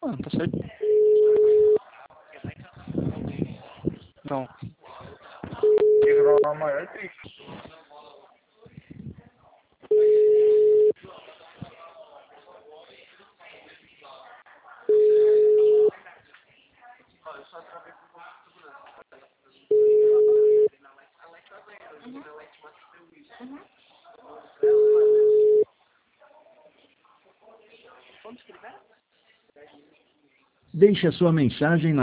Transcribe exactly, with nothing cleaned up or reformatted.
Ah, tá certo. Então. A maior triste. Deixe a sua mensagem na